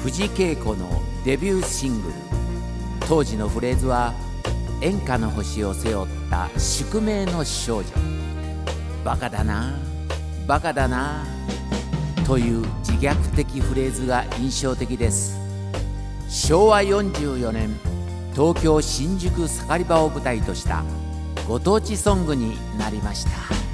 藤圭子のデビューシングル。当時のフレーズは演歌の星を背負った宿命の少女。バカだなバカだなという自虐的フレーズが印象的です。昭和44年、東京新宿盛り場を舞台としたご当地ソングになりました。